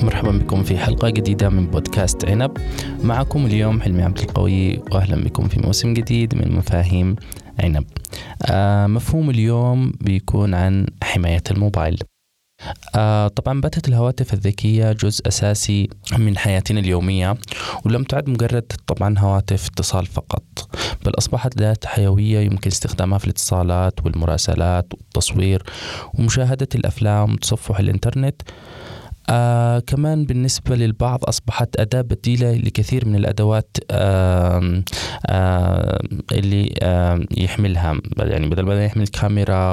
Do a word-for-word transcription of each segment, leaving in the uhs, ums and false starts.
مرحبا بكم في حلقة جديدة من بودكاست عنب. معكم اليوم حلمي عبد القوي، وأهلا بكم في موسم جديد من مفاهيم عنب. آه مفهوم اليوم بيكون عن حماية الموبايل. آه طبعا باتت الهواتف الذكية جزء أساسي من حياتنا اليومية، ولم تعد مجرد طبعا هواتف اتصال فقط، بل أصبحت ذات حيوية يمكن استخدامها في الاتصالات والمراسلات والتصوير ومشاهدة الأفلام وتصفح الإنترنت. آه كمان بالنسبة للبعض أصبحت أداة بديلة لكثير من الأدوات آه آه اللي آه يحملها، يعني بدل ما يحمل كاميرا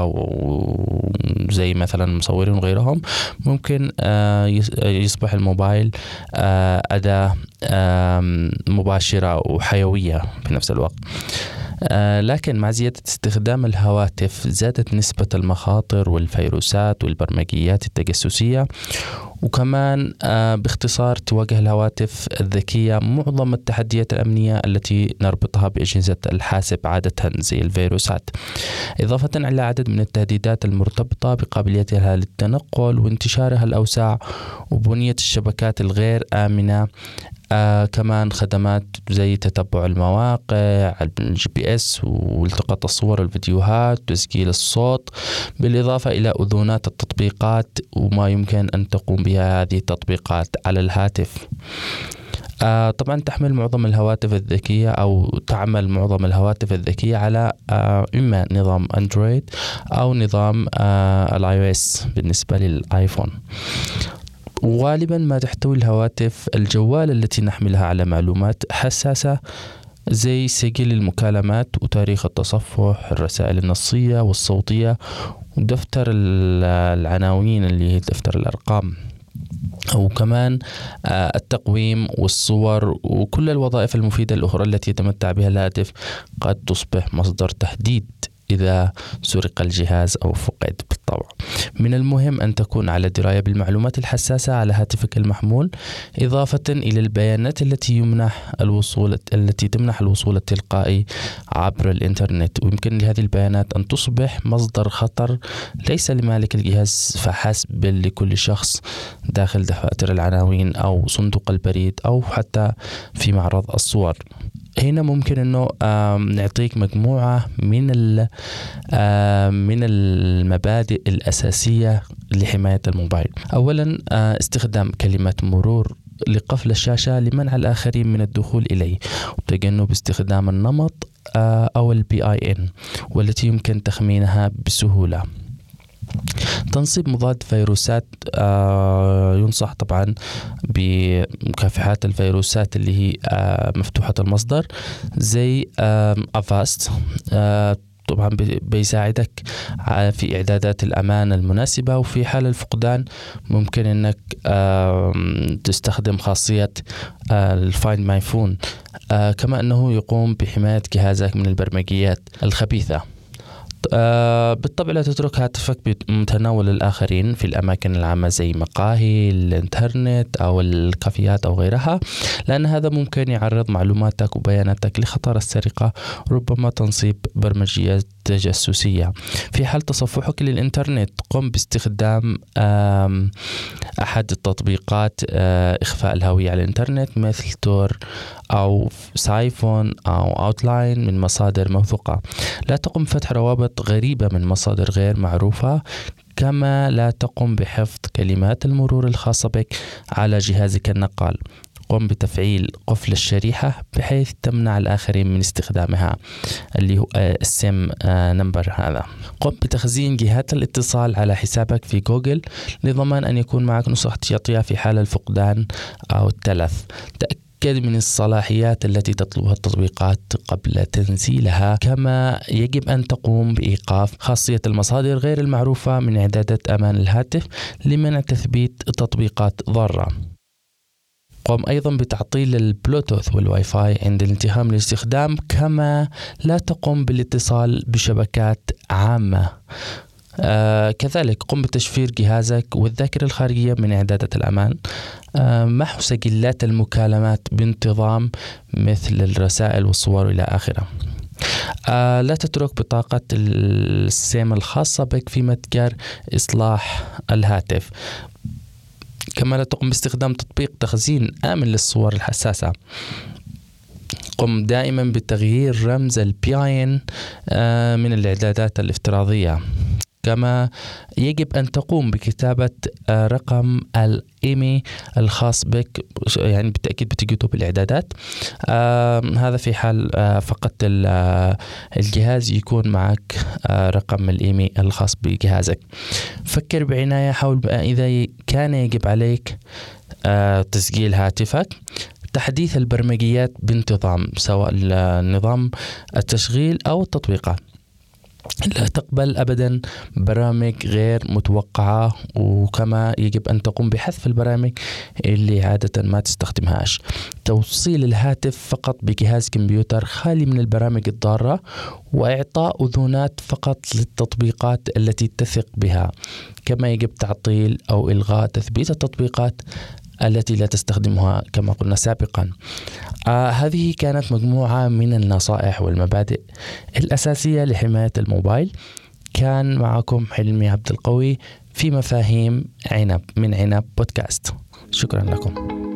وزي مثلا مصورين وغيرهم، ممكن آه يصبح الموبايل آه أداة آه مباشرة وحيوية في نفس الوقت. آه لكن مع زيادة استخدام الهواتف زادت نسبة المخاطر والفيروسات والبرمجيات التجسسية، وكمان آه باختصار تواجه الهواتف الذكية معظم التحديات الأمنية التي نربطها بأجهزة الحاسب عادة زي الفيروسات، إضافة إلى عدد من التهديدات المرتبطة بقابليتها للتنقل وانتشارها الأوسع وبنية الشبكات الغير آمنة. آه كمان خدمات زي تتبع المواقع، الجي بي اس والتقاط الصور والفيديوهات وتسجيل الصوت، بالإضافة إلى أذونات التطبيقات وما يمكن أن تقوم بها هذه التطبيقات على الهاتف. آه طبعا تحمل معظم الهواتف الذكية أو تعمل معظم الهواتف الذكية على آه إما نظام أندرويد أو نظام آه الاي او اس بالنسبة للآيفون. وغالبا ما تحتوي الهواتف الجوال التي نحملها على معلومات حساسة زي سجل المكالمات وتاريخ التصفح، الرسائل النصية والصوتية، ودفتر العناوين اللي هي دفتر الأرقام، وكمان التقويم والصور وكل الوظائف المفيدة الأخرى التي يتمتع بها الهاتف قد تصبح مصدر تهديد إذا سرق الجهاز أو فقد بالطبع. من المهم أن تكون على دراية بالمعلومات الحساسة على هاتفك المحمول، إضافة إلى البيانات التي يمنح الوصول التي تمنح الوصول التلقائي عبر الإنترنت، ويمكن لهذه البيانات أن تصبح مصدر خطر ليس لمالك الجهاز فحسب، بل لكل شخص داخل دفاتر العناوين أو صندوق البريد أو حتى في معرض الصور. هنا ممكن انه نعطيك مجموعة من من المبادئ الأساسية لحماية الموبايل. اولا استخدام كلمة مرور لقفل الشاشة لمنع الآخرين من الدخول إليه، وتجنب استخدام النمط أو البي آي إن والتي يمكن تخمينها بسهولة. تنصيب مضاد فيروسات، آه ينصح طبعا بمكافحات الفيروسات اللي هي آه مفتوحة المصدر زي آه أفاست. آه طبعا بيساعدك في إعدادات الأمان المناسبة، وفي حال الفقدان ممكن أنك آه تستخدم خاصية آه الفايند ماي فون. آه كما أنه يقوم بحماية جهازك من البرمجيات الخبيثة. آه بالطبع لا تترك هاتفك بمتناول الآخرين في الأماكن العامة زي مقاهي الإنترنت أو الكافيات أو غيرها، لأن هذا ممكن يعرض معلوماتك وبياناتك لخطر السرقة، ربما تنصيب برمجيات تجسسية. في حال تصفحك للإنترنت قم باستخدام أحد التطبيقات إخفاء الهوية على الإنترنت مثل تور أو سايفون أو أوتلاين من مصادر موثوقة. لا تقم بفتح روابط غريبة من مصادر غير معروفة، كما لا تقم بحفظ كلمات المرور الخاصة بك على جهازك النقال. قم بتفعيل قفل الشريحة بحيث تمنع الآخرين من استخدامها اللي هو السيم نمبر هذا. قم بتخزين جهات الاتصال على حسابك في جوجل لضمان أن يكون معك نسخة احتياطية في حال الفقدان أو التلف. تأكد من الصلاحيات التي تطلبها التطبيقات قبل تنزيلها، كما يجب أن تقوم بإيقاف خاصية المصادر غير المعروفة من إعدادات أمان الهاتف لمنع تثبيت تطبيقات ضارة. قم أيضا بتعطيل البلوتوث والواي فاي عند الانتهاء من الاستخدام، كما لا تقم بالاتصال بشبكات عامة. آه كذلك قم بتشفير جهازك والذاكرة الخارجية من إعدادات الأمان. آه محو سجلات المكالمات بانتظام مثل الرسائل والصور إلى آخره. آه لا تترك بطاقة السيم الخاصة بك في متجر إصلاح الهاتف. كما لا تقم باستخدام تطبيق تخزين آمن للصور الحساسة. قم دائما بتغيير رمز البي آي إن من الإعدادات الافتراضية. كما يجب أن تقوم بكتابة رقم الإيمي الخاص بك، يعني بالتأكيد بتكتب الإعدادات. آه هذا في حال آه فقط الجهاز يكون معك آه رقم الإيمي الخاص بجهازك. فكر بعناية، حاول إذا كان يجب عليك آه تسجيل هاتفك، تحديث البرمجيات بانتظام، سواء نظام التشغيل أو التطبيقات. لا تقبل أبدا برامج غير متوقعة، وكما يجب أن تقوم بحذف البرامج اللي عادة ما تستخدمهاش. توصيل الهاتف فقط بجهاز كمبيوتر خالي من البرامج الضارة، وإعطاء أذونات فقط للتطبيقات التي تثق بها. كما يجب تعطيل أو إلغاء تثبيت التطبيقات التي لا تستخدمها كما قلنا سابقا. آه هذه كانت مجموعة من النصائح والمبادئ الأساسية لحماية الموبايل. كان معكم حلمي عبد القوي في مفاهيم عنب من عنب بودكاست. شكرا لكم.